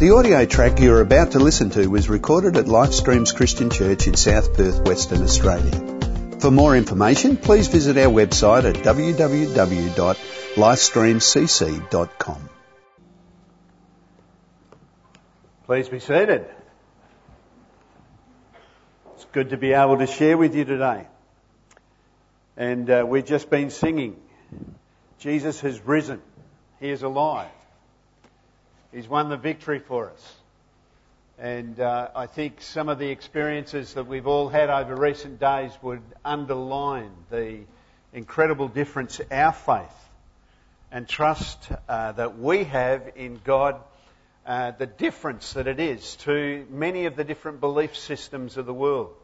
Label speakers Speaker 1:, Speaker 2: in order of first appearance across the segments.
Speaker 1: The audio track you're about to listen to was recorded at Lifestreams Christian Church in South Perth, Western Australia. For more information, please visit our website at www.lifestreamcc.com.
Speaker 2: Please be seated. It's good to be able to share with you today. And we've just been singing, Jesus has risen. He is alive. He's won the victory for us. And I think some of the experiences that we've all had over recent days would underline the incredible difference our faith and trust that we have in God, the difference that it is to many of the different belief systems of the world.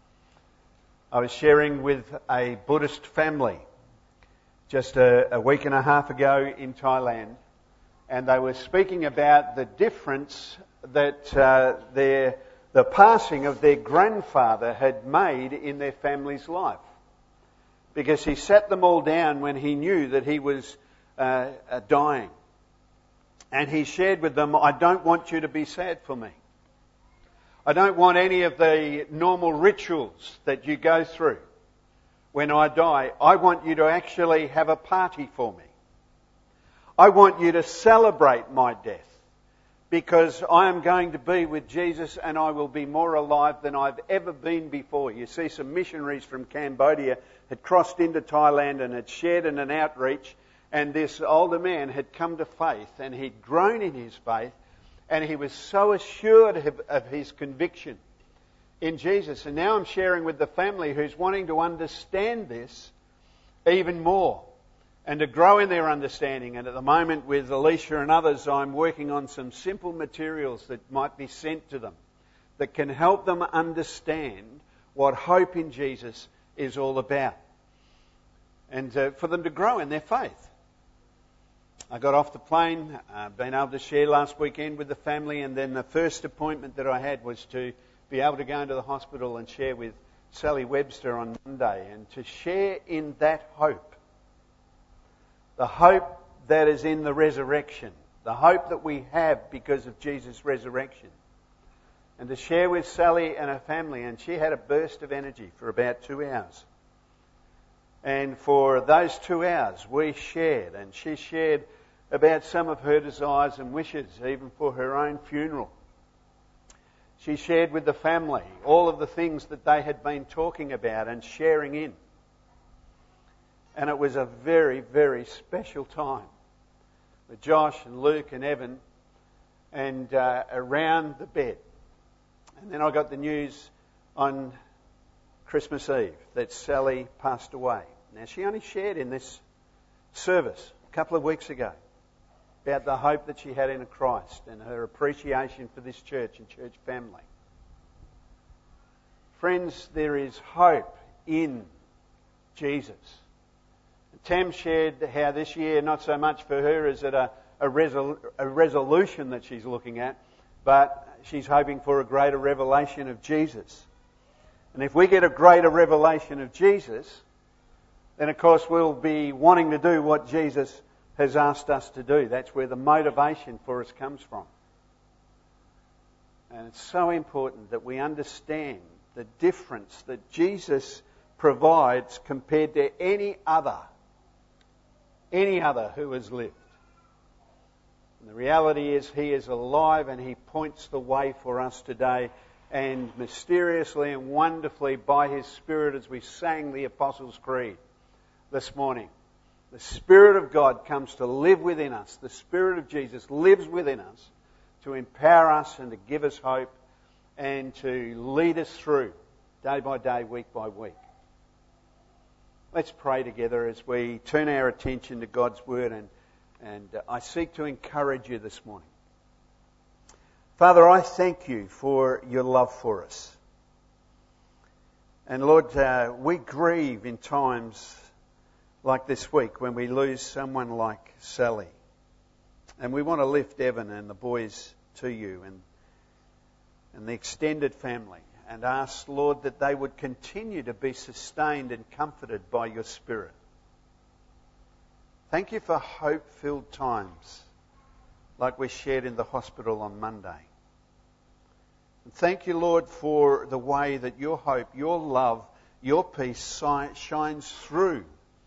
Speaker 2: I was sharing with a Buddhist family just a week and a half ago in Thailand, and they were speaking about the difference that the passing of their grandfather had made in their family's life. Because he sat them all down when he knew that he was dying. And he shared with them, I don't want you to be sad for me. I don't want any of the normal rituals that you go through when I die. I want you to actually have a party for me. I want you to celebrate my death because I am going to be with Jesus and I will be more alive than I've ever been before. You see, some missionaries from Cambodia had crossed into Thailand and had shared in an outreach, and this older man had come to faith and he'd grown in his faith, and he was so assured of his conviction in Jesus. And now I'm sharing with the family who's wanting to understand this even more and to grow in their understanding. And at the moment with Alicia and others, I'm working on some simple materials that might be sent to them that can help them understand what hope in Jesus is all about, and for them to grow in their faith. I got off the plane, been able to share last weekend with the family, and then the first appointment that I had was to be able to go into the hospital and share with Sally Webster on Monday, and to share in that hope. The hope that is in the resurrection. The hope that we have because of Jesus' resurrection. And to share with Sally and her family, and she had a burst of energy for about 2 hours. And for those 2 hours we shared, and she shared about some of her desires and wishes, even for her own funeral. She shared with the family all of the things that they had been talking about and sharing in. And it was a very, very special time with Josh and Luke and Evan and around the bed. And then I got the news on Christmas Eve that Sally passed away. Now, she only shared in this service a couple of weeks ago about the hope that she had in Christ and her appreciation for this church and church family. Friends, there is hope in Jesus. Tam shared how this year, not so much for her is it a resolution that she's looking at, but she's hoping for a greater revelation of Jesus. And if we get a greater revelation of Jesus, then of course we'll be wanting to do what Jesus has asked us to do. That's where the motivation for us comes from. And it's so important that we understand the difference that Jesus provides compared to any other who has lived. And the reality is He is alive and He points the way for us today. And mysteriously and wonderfully by His Spirit, as we sang the Apostles' Creed this morning, the Spirit of God comes to live within us. The Spirit of Jesus lives within us to empower us and to give us hope and to lead us through day by day, week by week. Let's pray together as we turn our attention to God's Word, and I seek to encourage you this morning. Father, I thank you for your love for us. And Lord, we grieve in times like this week when we lose someone like Sally. And we want to lift Evan and the boys to you and the extended family, and ask, Lord, that they would continue to be sustained and comforted by your Spirit. Thank you for hope-filled times like we shared in the hospital on Monday. And thank you, Lord, for the way that your hope, your love, your peace shines through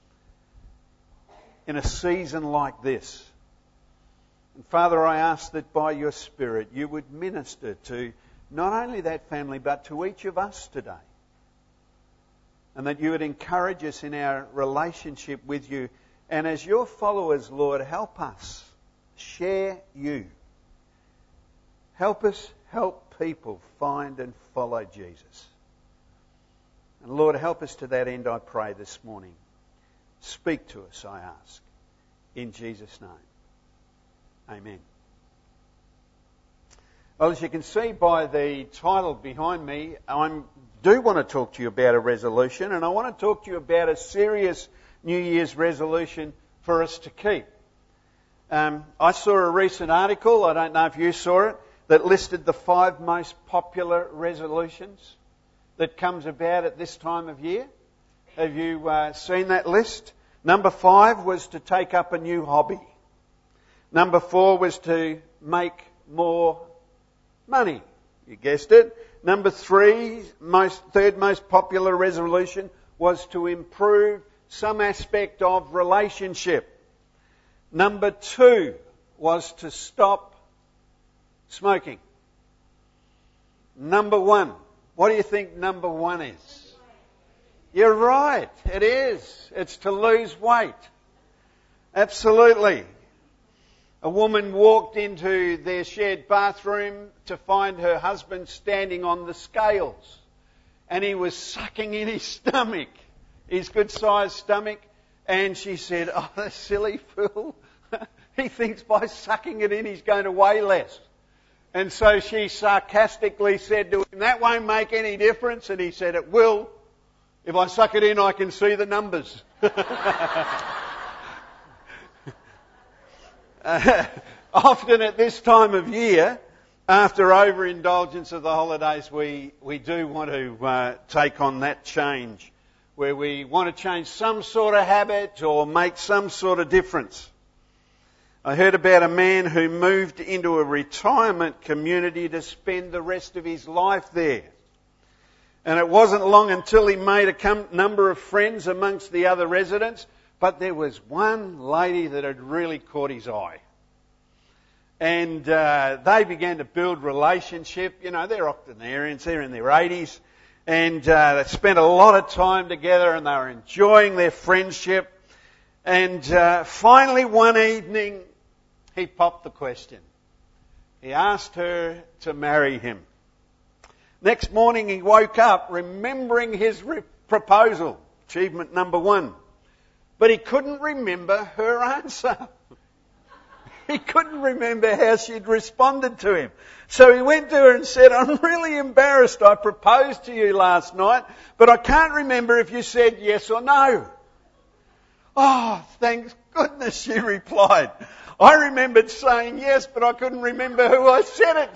Speaker 2: in a season like this. And Father, I ask that by your Spirit you would minister to not only that family but to each of us today. And that you would encourage us in our relationship with you. And as your followers, Lord, help us share you. Help us help people find and follow Jesus. And Lord, help us to that end, I pray this morning. Speak to us, I ask. In Jesus' name. Amen. Well, as you can see by the title behind me, I do want to talk to you about a resolution, and I want to talk to you about a serious New Year's resolution for us to keep. I saw a recent article, I don't know if you saw it, that listed the 5 most popular resolutions that comes about at this time of year. Have you seen that list? Number 5 was to take up a new hobby. Number 4 was to make more money. You guessed it. Number 3, third most popular resolution, was to improve some aspect of relationship. Number 2 was to stop smoking. Number 1. What do you think number 1 is? You're right. It is. It's to lose weight. Absolutely. A woman walked into their shared bathroom to find her husband standing on the scales. And he was sucking in his stomach, his good-sized stomach. And she said, "Oh, that silly fool. He thinks by sucking it in he's going to weigh less." And so she sarcastically said to him, "That won't make any difference." And he said, "It will. If I suck it in, I can see the numbers." Often at this time of year, after overindulgence of the holidays, we do want to take on that change, where we want to change some sort of habit or make some sort of difference. I heard about a man who moved into a retirement community to spend the rest of his life there. And it wasn't long until he made a number of friends amongst the other residents, but there was one lady that had really caught his eye. And they began to build relationship. You know, they're octogenarians, they're in their 80s. And they spent a lot of time together and they were enjoying their friendship. And finally one evening, he popped the question. He asked her to marry him. Next morning he woke up remembering his proposal, achievement number 1. But he couldn't remember her answer. He couldn't remember how she'd responded to him. So he went to her and said, "I'm really embarrassed. I proposed to you last night, but I can't remember if you said yes or no." "Oh, thank goodness," she replied. "I remembered saying yes, but I couldn't remember who I said it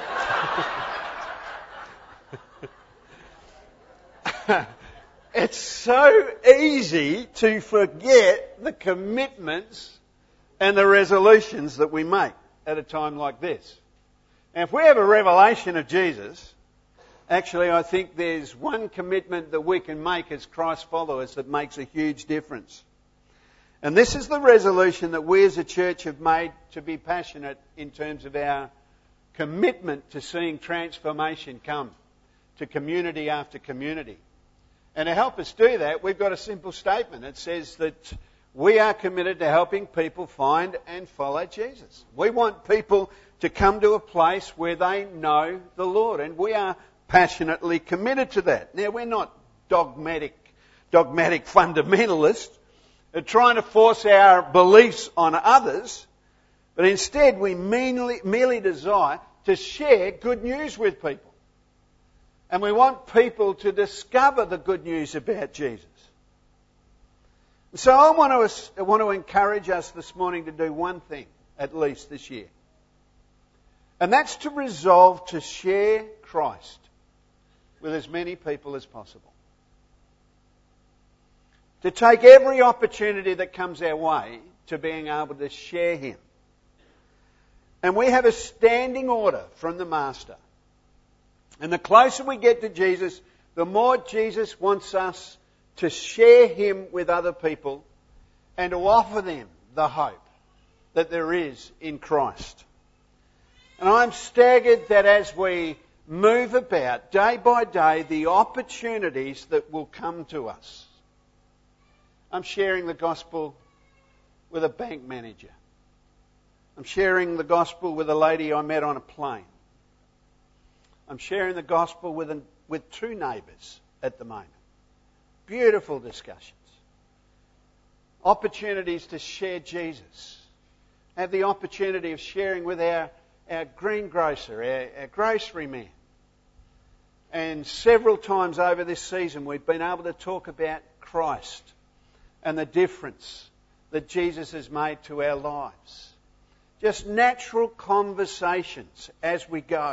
Speaker 2: to." It's so easy to forget the commitments and the resolutions that we make at a time like this. And if we have a revelation of Jesus, actually I think there's one commitment that we can make as Christ followers that makes a huge difference. And this is the resolution that we as a church have made to be passionate in terms of our commitment to seeing transformation come to community after community. And to help us do that, we've got a simple statement. It says that we are committed to helping people find and follow Jesus. We want people to come to a place where they know the Lord, and we are passionately committed to that. Now, we're not dogmatic fundamentalists trying to force our beliefs on others, but instead we merely desire to share good news with people. And we want people to discover the good news about Jesus. So I want to encourage us this morning to do one thing, at least this year. And that's to resolve to share Christ with as many people as possible. To take every opportunity that comes our way to being able to share Him. And we have a standing order from the Master. And the closer we get to Jesus, the more Jesus wants us to share Him with other people and to offer them the hope that there is in Christ. And I'm staggered that as we move about day by day, the opportunities that will come to us. I'm sharing the gospel with a bank manager. I'm sharing the gospel with a lady I met on a plane. I'm sharing the gospel with two neighbours at the moment. Beautiful discussions. Opportunities to share Jesus. Have the opportunity of sharing with our greengrocer, our grocery man. And several times over this season we've been able to talk about Christ and the difference that Jesus has made to our lives. Just natural conversations as we go.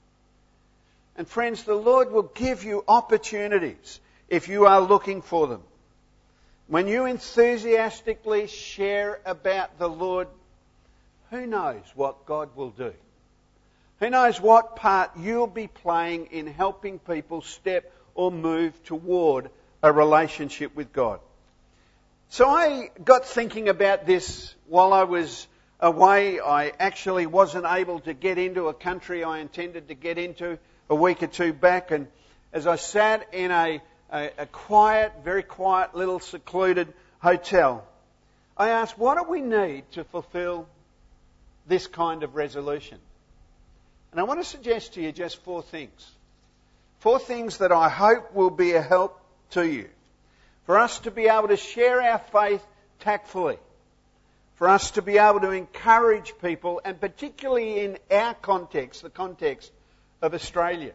Speaker 2: And friends, the Lord will give you opportunities if you are looking for them. When you enthusiastically share about the Lord, who knows what God will do? Who knows what part you'll be playing in helping people step or move toward a relationship with God? So I got thinking about this while I was away. I actually wasn't able to get into a country I intended to get into a week or two back. And as I sat in a quiet, very quiet little secluded hotel, I asked, what do we need to fulfill this kind of resolution? And I want to suggest to you just 4 things. 4 things that I hope will be a help to you. For us to be able to share our faith tactfully. For us to be able to encourage people, and particularly in our context, the context of Australia.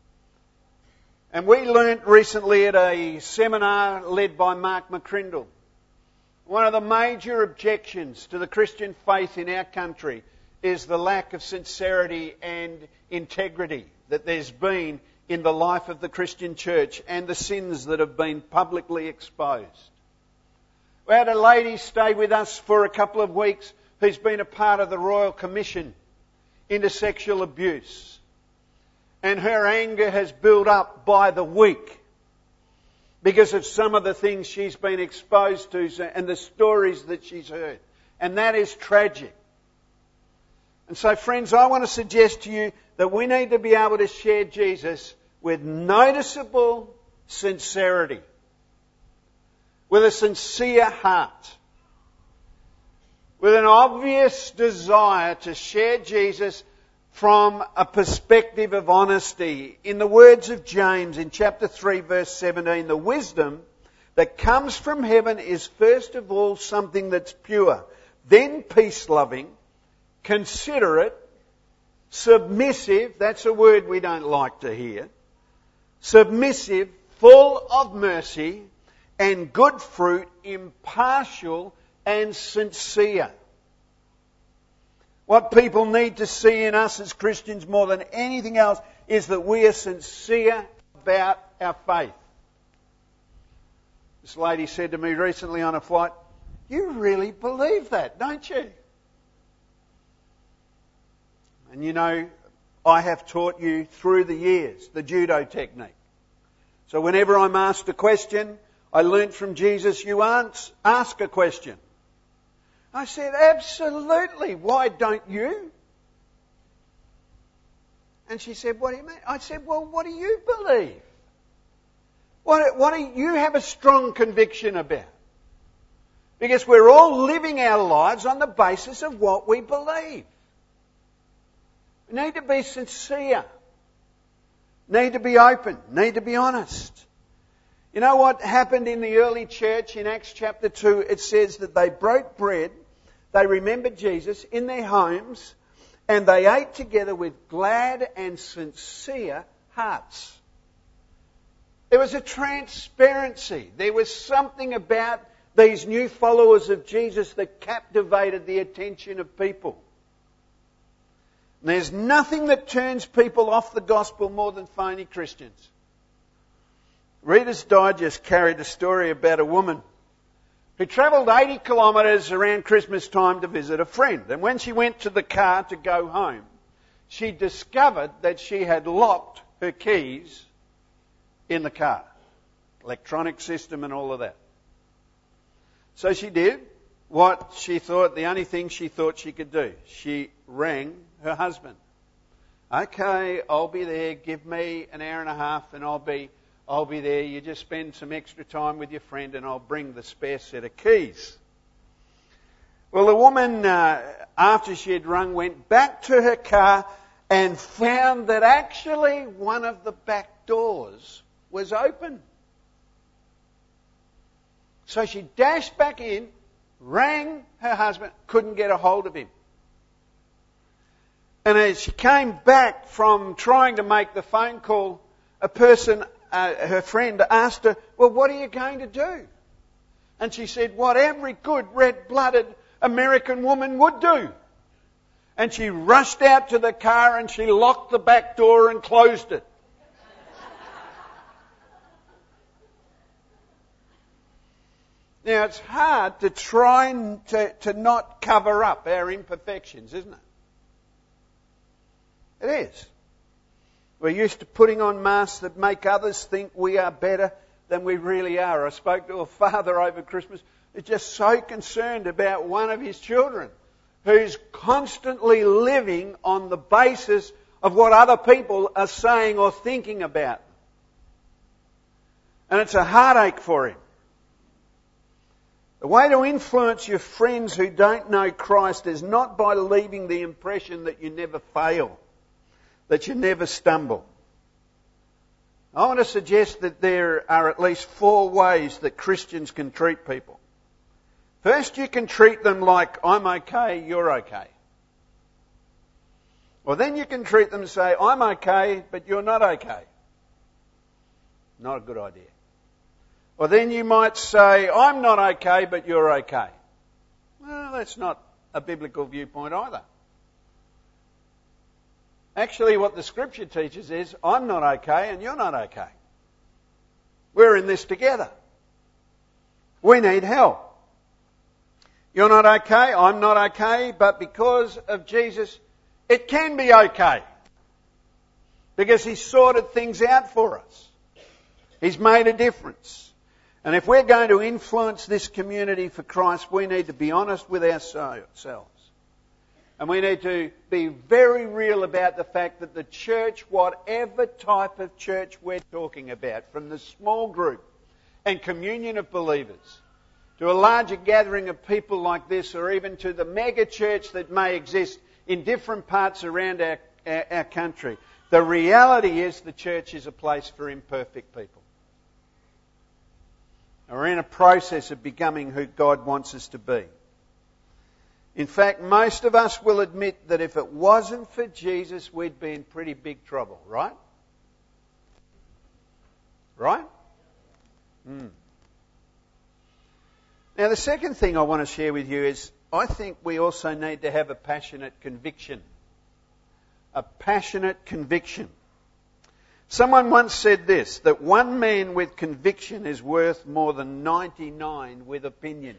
Speaker 2: And we learnt recently at a seminar led by Mark McCrindle, one of the major objections to the Christian faith in our country is the lack of sincerity and integrity that there's been in the life of the Christian church and the sins that have been publicly exposed. We had a lady stay with us for a couple of weeks who's been a part of the Royal Commission into sexual abuse. And her anger has built up by the week because of some of the things she's been exposed to and the stories that she's heard. And that is tragic. And so, friends, I want to suggest to you that we need to be able to share Jesus with noticeable sincerity, with a sincere heart, with an obvious desire to share Jesus from a perspective of honesty. In the words of James in chapter 3 verse 17, the wisdom that comes from heaven is first of all something that's pure, then peace-loving, considerate, submissive, that's a word we don't like to hear, submissive, full of mercy and good fruit, impartial and sincere. What people need to see in us as Christians more than anything else is that we are sincere about our faith. This lady said to me recently on a flight, "You really believe that, don't you?" And you know, I have taught you through the years the judo technique. So whenever I'm asked a question, I learnt from Jesus, you ask a question. I said, absolutely, why don't you? And she said, what do you mean? I said, well, what do you believe? What do you have a strong conviction about? Because we're all living our lives on the basis of what we believe. We need to be sincere. Need to be open. Need to be honest. You know what happened in the early church in Acts chapter 2? It says that they broke bread, they remembered Jesus in their homes, and they ate together with glad and sincere hearts. There was a transparency. There was something about these new followers of Jesus that captivated the attention of people. There's nothing that turns people off the gospel more than phony Christians. Reader's Digest carried a story about a woman who travelled 80 kilometres around Christmas time to visit a friend. And when she went to the car to go home, she discovered that she had locked her keys in the car. Electronic system and all of that. So she did what she thought, the only thing she thought she could do. She rang her husband. Okay, I'll be there. Give me an hour and a half and I'll be there. You just spend some extra time with your friend and I'll bring the spare set of keys. Well, the woman, after she had rung, went back to her car and found that actually one of the back doors was open. So she dashed back in, rang her husband, couldn't get a hold of him. And as she came back from trying to make the phone call, a person, her friend, asked her, well, what are you going to do? And she said, what every good red-blooded American woman would do. And she rushed out to the car and she locked the back door and closed it. Now, it's hard to try to not cover up our imperfections, isn't it? It is. We're used to putting on masks that make others think we are better than we really are. I spoke to a father over Christmas who's just so concerned about one of his children who's constantly living on the basis of what other people are saying or thinking about them. And it's a heartache for him. The way to influence your friends who don't know Christ is not by leaving the impression that you never fail, that you never stumble. I want to suggest that there are at least 4 ways that Christians can treat people. First, you can treat them like, I'm okay, you're okay. Or then you can treat them and say, I'm okay, but you're not okay. Not a good idea. Or then you might say, I'm not okay, but you're okay. Well, that's not a biblical viewpoint either. Actually, what the Scripture teaches is, I'm not okay and you're not okay. We're in this together. We need help. You're not okay, I'm not okay, but because of Jesus, it can be okay. Because He sorted things out for us. He's made a difference. And if we're going to influence this community for Christ, we need to be honest with ourselves. And we need to be very real about the fact that the church, whatever type of church we're talking about, from the small group and communion of believers, to a larger gathering of people like this, or even to the mega church that may exist in different parts around our country, the reality is the church is a place for imperfect people. We're in a process of becoming who God wants us to be. In fact, most of us will admit that if it wasn't for Jesus, we'd be in pretty big trouble, right? Right? Now, the second thing I want to share with you is I think we also need to have a passionate conviction. A passionate conviction. Someone once said this, that one man with conviction is worth more than 99 with opinions.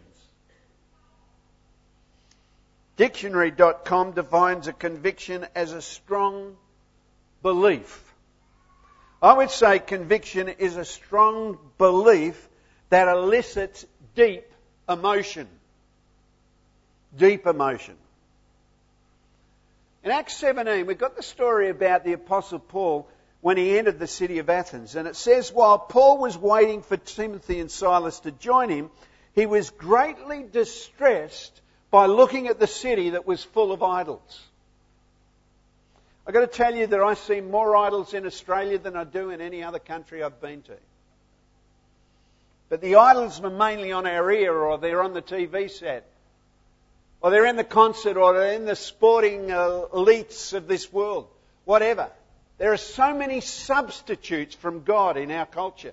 Speaker 2: Dictionary.com defines a conviction as a strong belief. I would say conviction is a strong belief that elicits deep emotion. Deep emotion. In Acts 17, we've got the story about the Apostle Paul when he entered the city of Athens. And it says, while Paul was waiting for Timothy and Silas to join him, he was greatly distressed by looking at the city that was full of idols. I've got to tell you that I see more idols in Australia than I do in any other country I've been to. But the idols are mainly on our ear, or they're on the TV set, or they're in the concert, or they're in the sporting elites of this world. Whatever. There are so many substitutes from God in our culture.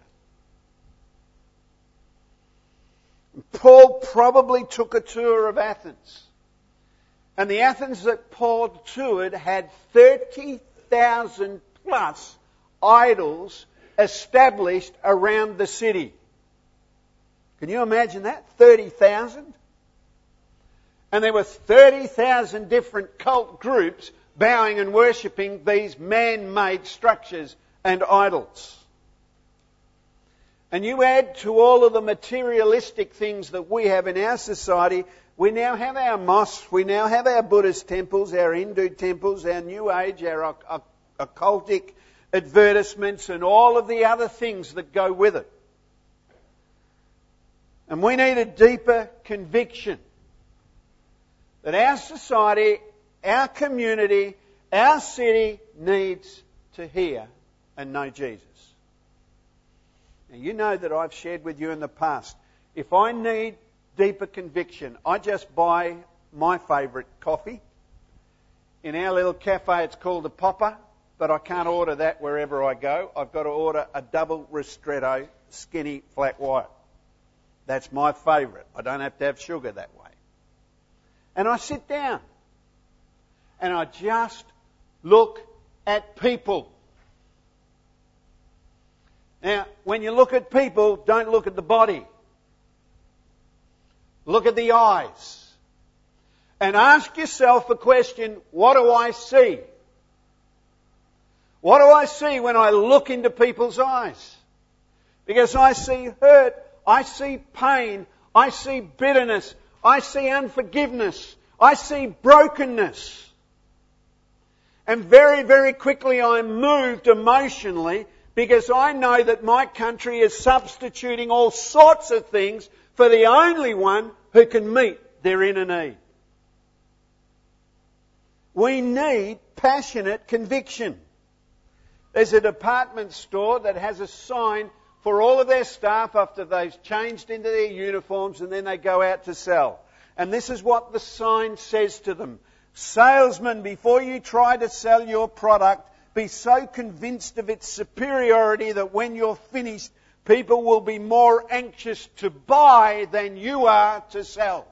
Speaker 2: Paul probably took a tour of Athens. And the Athens that Paul toured had 30,000 plus idols established around the city. Can you imagine that? 30,000? And there were 30,000 different cult groups bowing and worshipping these man-made structures and idols. And you add to all of the materialistic things that we have in our society, we now have our mosques, we now have our Buddhist temples, our Hindu temples, our New Age, our occultic advertisements and all of the other things that go with it. And we need a deeper conviction that our society, our community, our city needs to hear and know Jesus. Now, you know that I've shared with you in the past, if I need deeper conviction, I just buy my favourite coffee. In our little cafe it's called the Popper, but I can't order that wherever I go. I've got to order a double ristretto, skinny, flat white. That's my favourite. I don't have to have sugar that way. And I sit down and I just look at people. Now, when you look at people, don't look at the body. Look at the eyes. And ask yourself a question, what do I see? What do I see when I look into people's eyes? Because I see hurt, I see pain, I see bitterness, I see unforgiveness, I see brokenness. And very, very quickly I'm moved emotionally because I know that my country is substituting all sorts of things for the only one who can meet their inner need. We need passionate conviction. There's a department store that has a sign for all of their staff after they've changed into their uniforms and then they go out to sell. And this is what the sign says to them. Salesman, before you try to sell your product, be so convinced of its superiority that when you're finished, people will be more anxious to buy than you are to sell.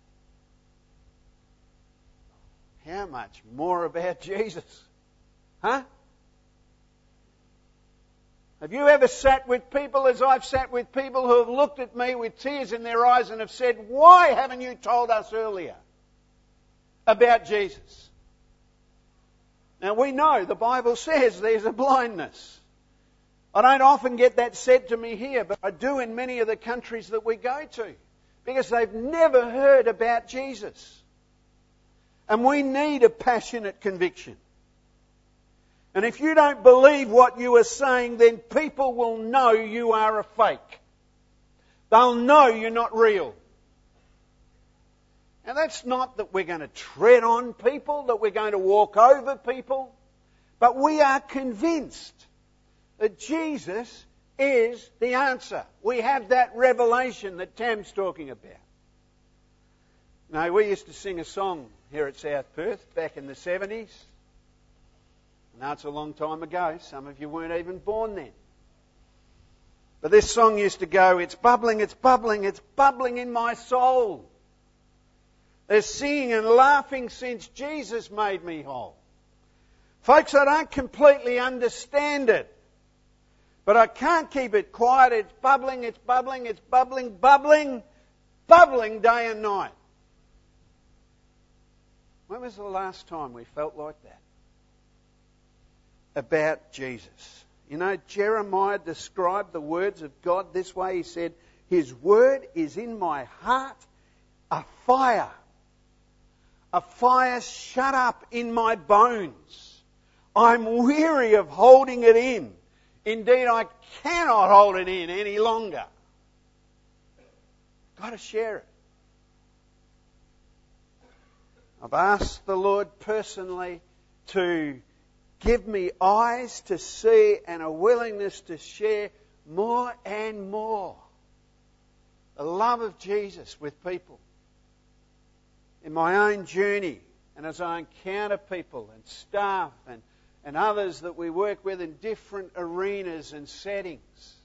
Speaker 2: How much more about Jesus? Huh? Have you ever sat with people as I've sat with people who have looked at me with tears in their eyes and have said, why haven't you told us earlier about Jesus? Now we know the Bible says there's a blindness. I don't often get that said to me here, but I do in many of the countries that we go to, because they've never heard about Jesus. And we need a passionate conviction. And if you don't believe what you are saying, then people will know you are a fake. They'll know you're not real. Now that's not that we're going to tread on people, that we're going to walk over people, but we are convinced that Jesus is the answer. We have that revelation that Tam's talking about. Now, we used to sing a song here at South Perth back in the 70s. Now it's a long time ago. Some of you weren't even born then. But this song used to go, it's bubbling, it's bubbling, it's bubbling in my soul. They're singing and laughing since Jesus made me whole. Folks, I don't completely understand it. But I can't keep it quiet. It's bubbling, it's bubbling, it's bubbling, bubbling, bubbling day and night. When was the last time we felt like that? About Jesus. You know, Jeremiah described the words of God this way. He said, His word is in my heart, a fire shut up in my bones. I'm weary of holding it in. Indeed, I cannot hold it in any longer. Got to share it. I've asked the Lord personally to give me eyes to see and a willingness to share more and more the love of Jesus with people. In my own journey and as I encounter people and staff and others that we work with in different arenas and settings.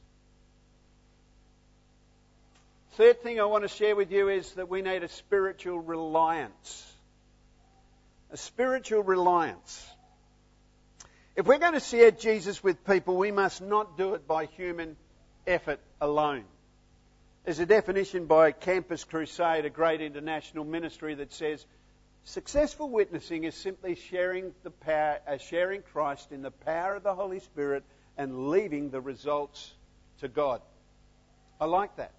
Speaker 2: Third thing I want to share with you is that we need a spiritual reliance. A spiritual reliance. If we're going to share Jesus with people, we must not do it by human effort alone. There's a definition by Campus Crusade, a great international ministry, that says successful witnessing is simply sharing Christ in the power of the Holy Spirit and leaving the results to God. I like that.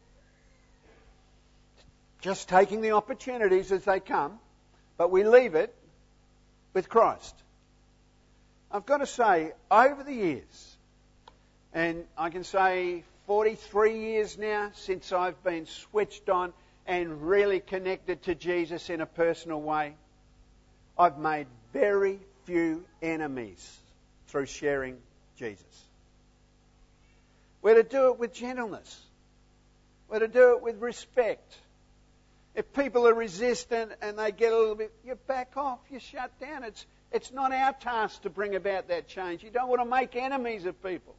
Speaker 2: Just taking the opportunities as they come, but we leave it with Christ. I've got to say, over the years, and I can say 43 years now since I've been switched on and really connected to Jesus in a personal way, I've made very few enemies through sharing Jesus. We're to do it with gentleness. We're to do it with respect. If people are resistant and they get a little bit, you back off, you shut down. It's not our task to bring about that change. You don't want to make enemies of people.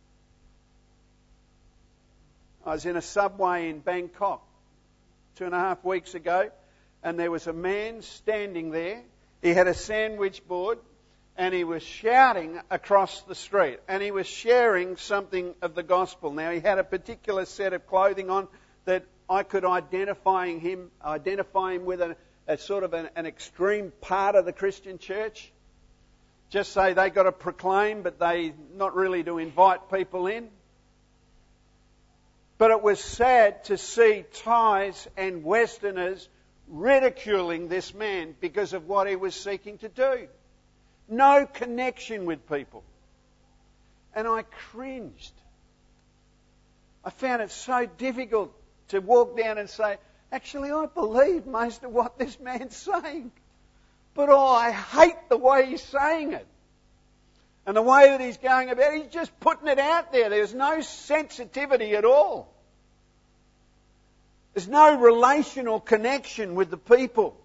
Speaker 2: I was in a subway in Bangkok 2.5 weeks ago, and there was a man standing there. He had a sandwich board, and he was shouting across the street, and he was sharing something of the gospel. Now, he had a particular set of clothing on that I could identify him with a sort of an extreme part of the Christian church. Just say they got to proclaim, but they not really to invite people in. But it was sad to see Thais and Westerners ridiculing this man because of what he was seeking to do. No connection with people. And I cringed. I found it so difficult to walk down and say, actually, I believe most of what this man's saying. But I hate the way he's saying it. And the way that he's going about it, he's just putting it out there. There's no sensitivity at all. There's no relational connection with the people.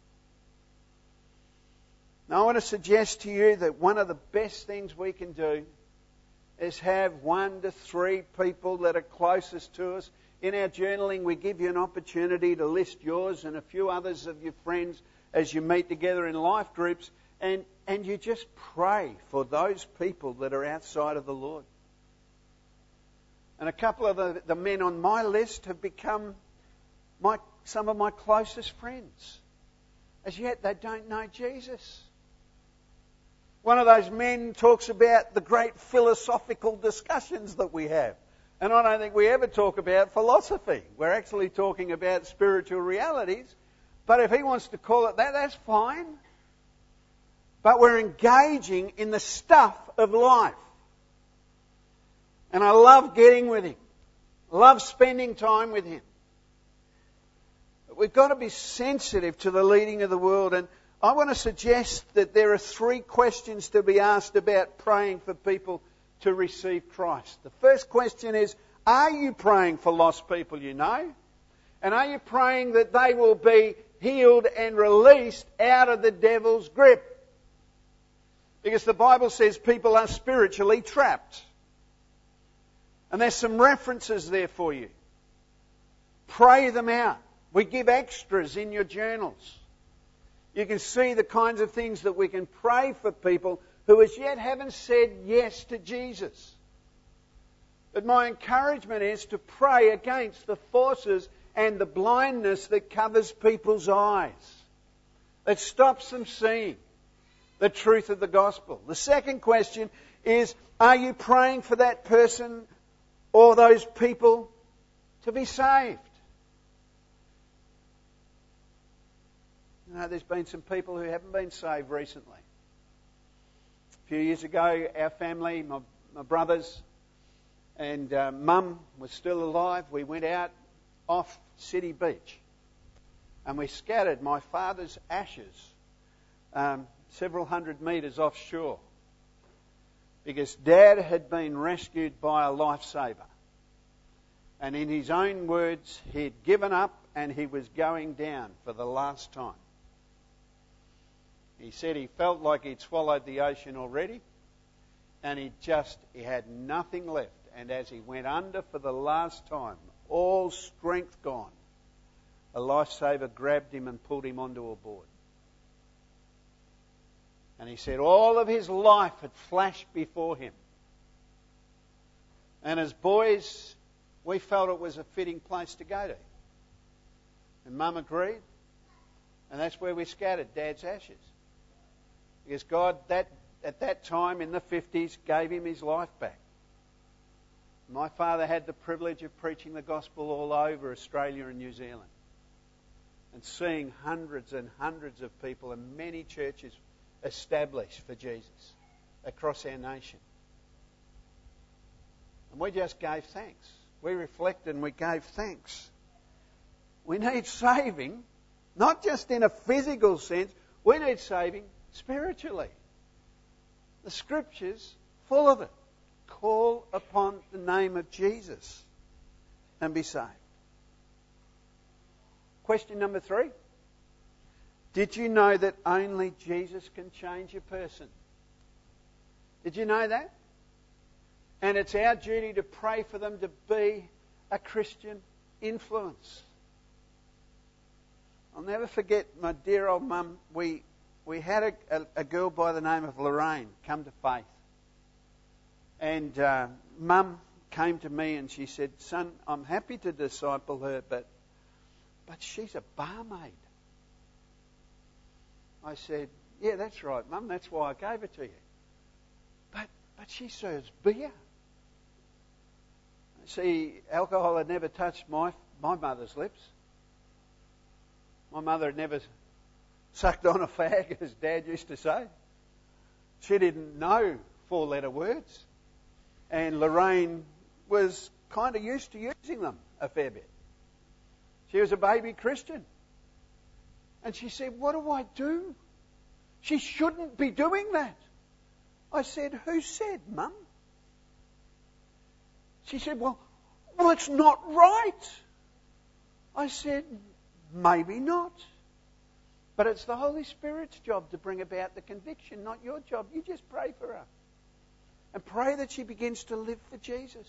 Speaker 2: Now, I want to suggest to you that one of the best things we can do is have 1 to 3 people that are closest to us. In our journaling, we give you an opportunity to list yours and a few others of your friends as you meet together in life groups, and you just pray for those people that are outside of the Lord. And a couple of the men on my list have become some of my closest friends. As yet, they don't know Jesus. One of those men talks about the great philosophical discussions that we have. And I don't think we ever talk about philosophy. We're actually talking about spiritual realities. But if he wants to call it that, that's fine. But we're engaging in the stuff of life. And I love getting with him. I love spending time with him. But we've got to be sensitive to the leading of the world. And I want to suggest that there are 3 questions to be asked about praying for people to receive Christ. The first question is, are you praying for lost people you know? And are you praying that they will be healed and released out of the devil's grip? Because the Bible says people are spiritually trapped. And there's some references there for you. Pray them out. We give extras in your journals. You can see the kinds of things that we can pray for people who as yet haven't said yes to Jesus. But my encouragement is to pray against the forces and the blindness that covers people's eyes, that stops them seeing the truth of the gospel. The second question is, are you praying for that person or those people to be saved? You know, there's been some people who haven't been saved recently. A few years ago, our family, my brothers and Mum was still alive. We went out off City Beach and we scattered my father's ashes several hundred metres offshore because Dad had been rescued by a lifesaver. And in his own words, he'd given up and he was going down for the last time. He said he felt like he'd swallowed the ocean already and he had nothing left. And as he went under for the last time, all strength gone, a lifesaver grabbed him and pulled him onto a board. And he said all of his life had flashed before him. And as boys, we felt it was a fitting place to go to. And Mum agreed, and that's where we scattered Dad's ashes. Because God, at that time in the 50s, gave him his life back. My father had the privilege of preaching the gospel all over Australia and New Zealand, and seeing hundreds and hundreds of people and many churches established for Jesus across our nation. And we just gave thanks. We reflected and we gave thanks. We need saving, not just in a physical sense, we need saving spiritually. The Scriptures, full of it. Call upon the name of Jesus and be saved. Question number 3. Did you know that only Jesus can change a person? Did you know that? And it's our duty to pray for them to be a Christian influence. I'll never forget my dear old mum. We had a girl by the name of Lorraine come to faith. And Mum came to me and she said, "Son, I'm happy to disciple her, but she's a barmaid." I said, "Yeah, that's right, Mum. That's why I gave it to you. But she serves beer." See, alcohol had never touched my mother's lips. My mother had never sucked on a fag, as Dad used to say. She didn't know 4-letter words. And Lorraine was kind of used to using them a fair bit. She was a baby Christian. And she said, "What do I do? She shouldn't be doing that." I said, "Who said, Mum?" She said, well, it's not right." I said, "Maybe not. But it's the Holy Spirit's job to bring about the conviction, not your job. You just pray for her. And pray that she begins to live for Jesus."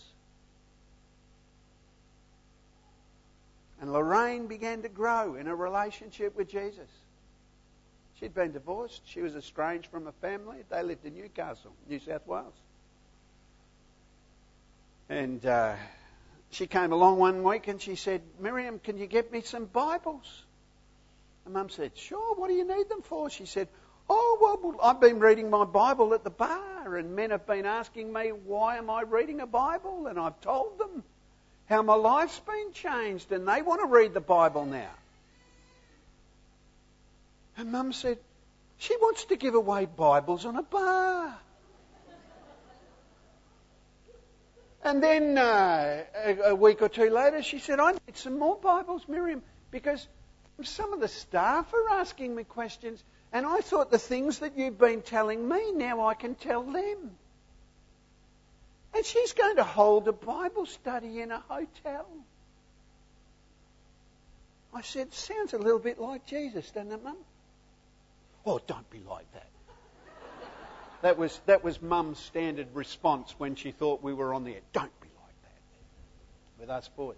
Speaker 2: And Lorraine began to grow in a relationship with Jesus. She'd been divorced. She was estranged from her family. They lived in Newcastle, New South Wales. And she came along one week and she said, "Miriam, can you get me some Bibles?" And Mum said, "Sure, what do you need them for?" She said, "Oh, well, I've been reading my Bible at the bar and men have been asking me, why am I reading a Bible? And I've told them how my life's been changed and they want to read the Bible now." And Mum said, "She wants to give away Bibles on a bar." And then a week or two later, she said, "I need some more Bibles, Miriam, because some of the staff are asking me questions. And I thought the things that you've been telling me, now I can tell them." And she's going to hold a Bible study in a hotel. I said, "Sounds a little bit like Jesus, doesn't it, Mum?" "Oh, don't be like that." That was Mum's standard response when she thought we were on the air. "Don't be like that," with us boys.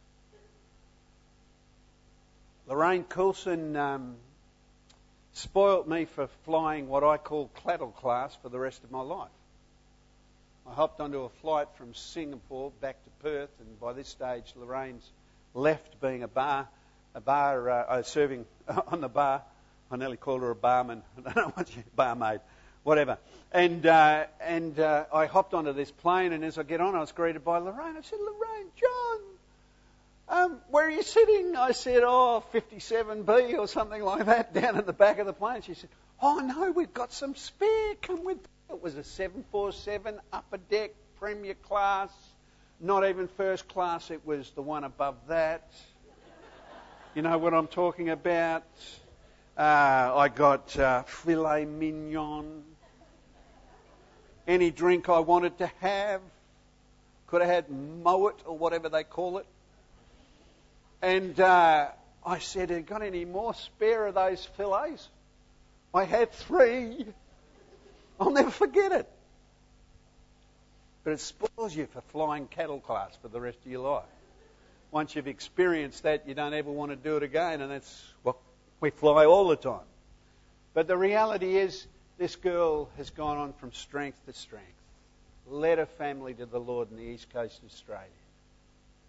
Speaker 2: Lorraine Coulson spoilt me for flying what I call claddle class for the rest of my life. I hopped onto a flight from Singapore back to Perth, and by this stage Lorraine's left being serving on the bar. I nearly called her a barman. I don't know what she, barmaid, whatever. And I hopped onto this plane, and as I get on, I was greeted by Lorraine. I said, "Lorraine, John, where are you sitting?" I said, 57B or something like that, down at the back of the plane. She said, "Oh no, we've got some spare. Come with." It was a 747 upper deck, premier class, not even first class. It was the one above that. You know what I'm talking about? I got filet mignon. Any drink I wanted to have. Could have had Moet or whatever they call it. And I said, "Have you got any more spare of those fillets?" I had 3. I'll never forget it. But it spoils you for flying cattle class for the rest of your life. Once you've experienced that, you don't ever want to do it again, and that's what we fly all the time. But the reality is, this girl has gone on from strength to strength, led her family to the Lord in the East Coast of Australia.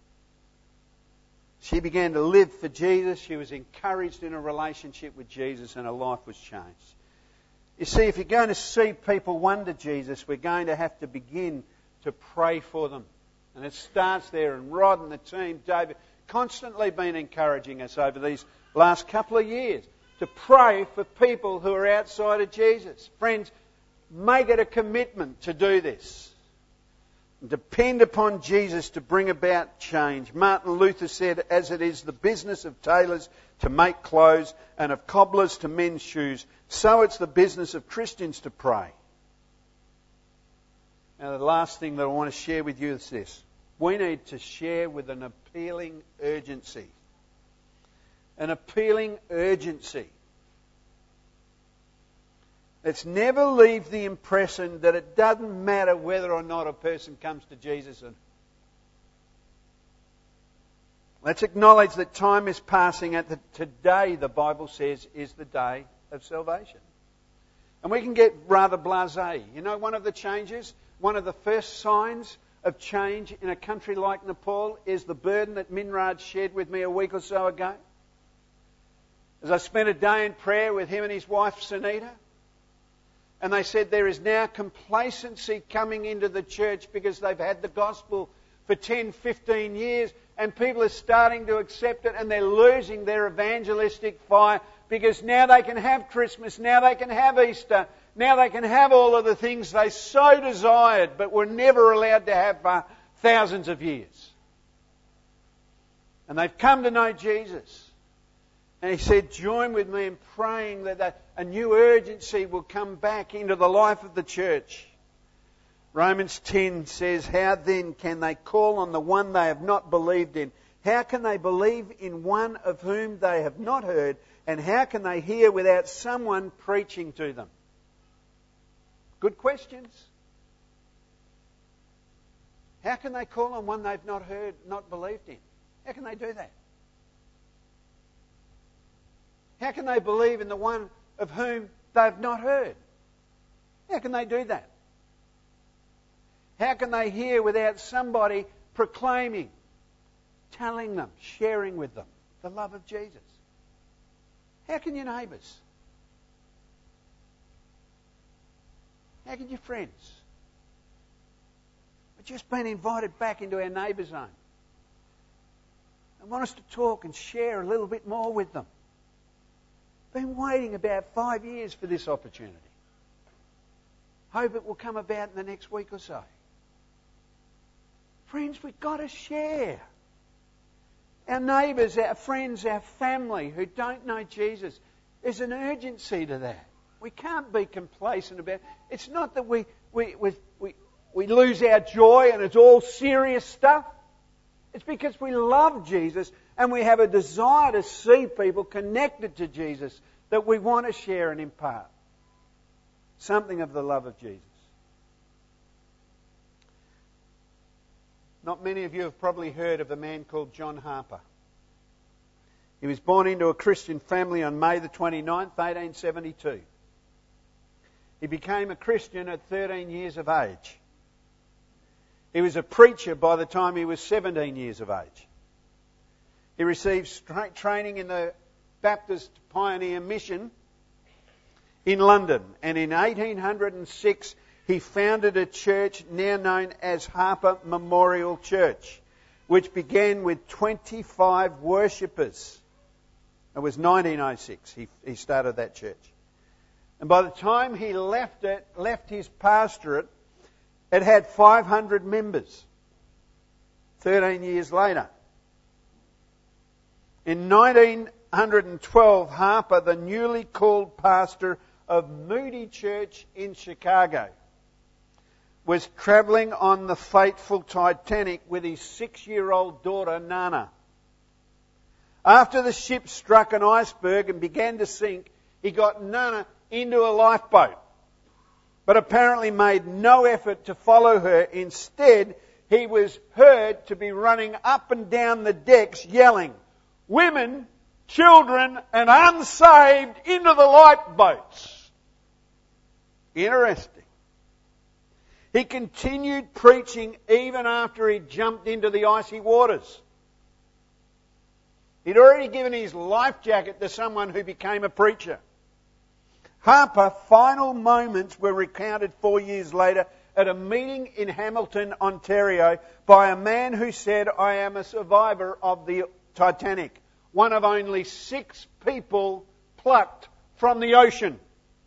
Speaker 2: She began to live for Jesus. She was encouraged in a relationship with Jesus, and her life was changed. You see, if you're going to see people won to Jesus, we're going to have to begin to pray for them. And it starts there, and Rod and the team, David, constantly been encouraging us over these last couple of years to pray for people who are outside of Jesus. Friends, make it a commitment to do this. Depend upon Jesus to bring about change. Martin Luther said, as it is the business of tailors to make clothes and of cobblers to mend shoes, so it's the business of Christians to pray. Now, the last thing that I want to share with you is this. We need to share with an appealing urgency. An appealing urgency. Let's never leave the impression that it doesn't matter whether or not a person comes to Jesus. Let's acknowledge that time is passing and that today, the Bible says, is the day of salvation. And we can get rather blasé. You know, one of the changes, one of the first signs of change in a country like Nepal is the burden that Minraj shared with me a week or so ago. As I spent a day in prayer with him and his wife, Sunita, and they said there is now complacency coming into the church because they've had the gospel for 10, 15 years and people are starting to accept it and they're losing their evangelistic fire because now they can have Christmas, now they can have Easter, now they can have all of the things they so desired but were never allowed to have for thousands of years. And they've come to know Jesus. And he said, join with me in praying that a new urgency will come back into the life of the church. Romans 10 says, how then can they call on the one they have not believed in? How can they believe in one of whom they have not heard? And how can they hear without someone preaching to them? Good questions. How can they call on one they've not heard, not believed in? How can they do that? How can they believe in the one of whom they've not heard? How can they do that? How can they hear without somebody proclaiming, telling them, sharing with them the love of Jesus? How can your neighbours? How can your friends? We've just been invited back into our neighbour zone. I want us to talk and share a little bit more with them. Been waiting about 5 years for this opportunity. Hope it will come about in the next week or so. Friends, we've got to share. Our neighbours, our friends, our family who don't know Jesus, there's an urgency to that. We can't be complacent about it. It's not that we lose our joy and it's all serious stuff. It's because we love Jesus and we have a desire to see people connected to Jesus that we want to share and impart something of the love of Jesus. Not many of you have probably heard of a man called John Harper. He was born into a Christian family on May the 29th, 1872. He became a Christian at 13 years of age. He was a preacher by the time he was 17 years of age. He received training in the Baptist Pioneer Mission in London, and in 1806 he founded a church now known as Harper Memorial Church, which began with 25 worshippers. It was 1906 he started that church. And by the time he left his pastorate, it had 500 members 13 years later. In 1912, Harper, the newly called pastor of Moody Church in Chicago, was travelling on the fateful Titanic with his 6-year-old daughter, Nana. After the ship struck an iceberg and began to sink, he got Nana into a lifeboat, but apparently made no effort to follow her. Instead, he was heard to be running up and down the decks yelling, "Women, children and unsaved into the lifeboats." Interesting. He continued preaching even after he jumped into the icy waters. He'd already given his life jacket to someone who became a preacher. Harper's final moments were recounted 4 years later at a meeting in Hamilton, Ontario, by a man who said, "I am a survivor of the Titanic, one of only 6 people plucked from the ocean.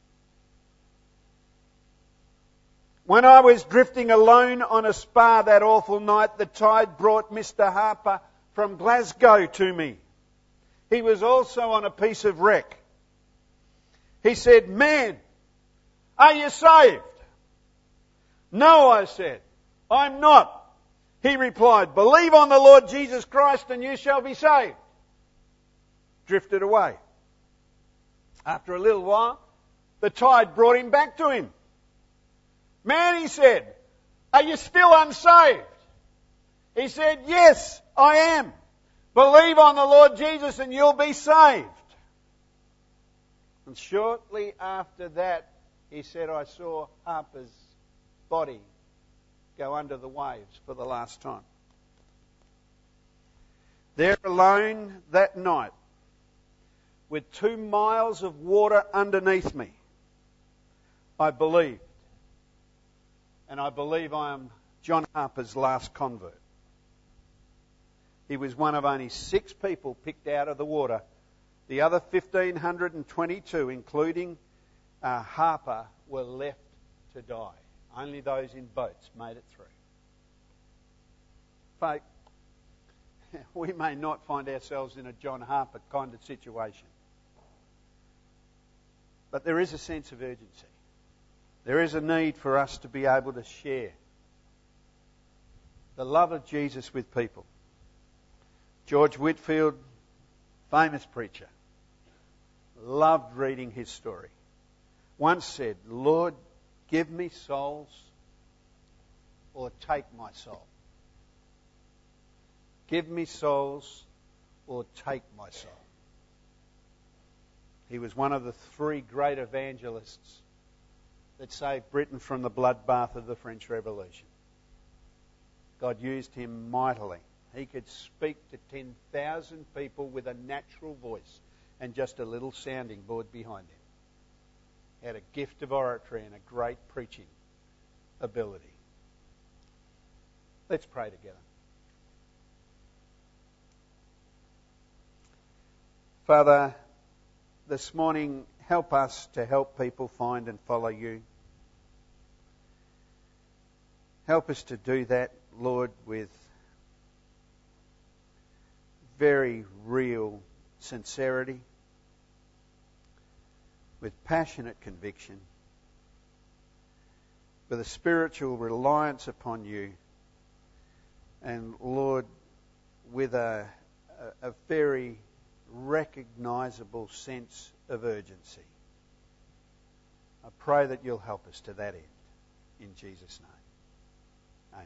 Speaker 2: When I was drifting alone on a spar that awful night, the tide brought Mr. Harper from Glasgow to me. He was also on a piece of wreck. He said, 'Man, are you saved?' 'No,' I said, 'I'm not.' He replied, 'Believe on the Lord Jesus Christ and you shall be saved.' Drifted away. After a little while, the tide brought him back to him. 'Man,' he said, 'are you still unsaved?' He said, 'Yes, I am. Believe on the Lord Jesus and you'll be saved.' And shortly after that, he said, I saw Harper's body go under the waves for the last time. There alone that night, with 2 miles of water underneath me, I believed. And I believe I am John Harper's last convert. He was one of only 6 people picked out of the water. The other 1,522, including Harper, were left to die. Only those in boats made it through. Folks, we may not find ourselves in a John Harper kind of situation. But there is a sense of urgency. There is a need for us to be able to share the love of Jesus with people. George Whitefield, famous preacher, loved reading his story. Once said, "Lord, give me souls or take my soul. Give me souls or take my soul." He was one of the 3 great evangelists that saved Britain from the bloodbath of the French Revolution. God used him mightily. He could speak to 10,000 people with a natural voice and just a little sounding board behind him. He had a gift of oratory and a great preaching ability. Let's pray together. Father, this morning, help us to help people find and follow you. Help us to do that, Lord, with very real sincerity, with passionate conviction, with a spiritual reliance upon you, and Lord, with a very recognisable sense of urgency. I pray that you'll help us to that end. In Jesus' name. Amen.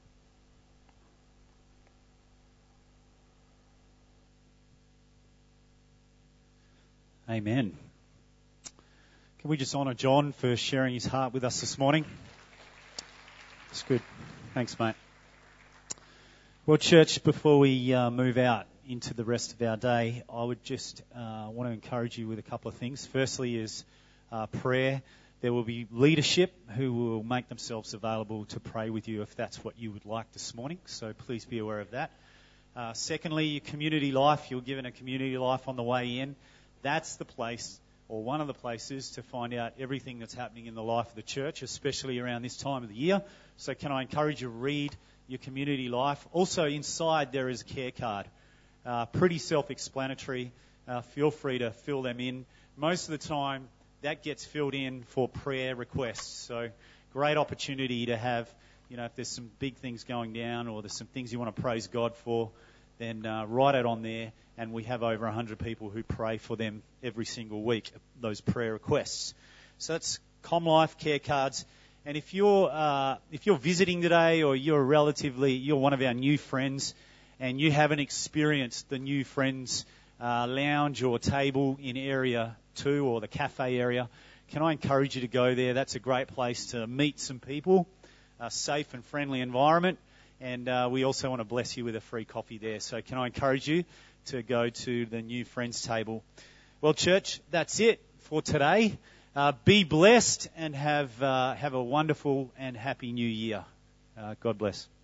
Speaker 3: Amen. Can we just honour John for sharing his heart with us this morning? It's good. Thanks, mate. Well, church, before we move out into the rest of our day, I would just want to encourage you with a couple of things. Firstly is prayer. There will be leadership who will make themselves available to pray with you if that's what you would like this morning. So please be aware of that. Secondly, your community life. You're given a community life on the way in. That's the place, or one of the places, to find out everything that's happening in the life of the church, especially around this time of the year. So can I encourage you to read your community life? Also inside there is a care card. Pretty self-explanatory. Feel free to fill them in. Most of the time, that gets filled in for prayer requests. So great opportunity to have, if there's some big things going down or there's some things you want to praise God for, then write it on there. And we have over 100 people who pray for them every single week, those prayer requests. So that's ComLife care cards. And if you're visiting today, or you're one of our new friends, and you haven't experienced the new friends lounge or table in area 2 or the cafe area, can I encourage you to go there? That's a great place to meet some people, a safe and friendly environment. And we also want to bless you with a free coffee there. So can I encourage you to go to the new friends table? Well, church, that's it for today. Be blessed and have a wonderful and happy new year. God bless.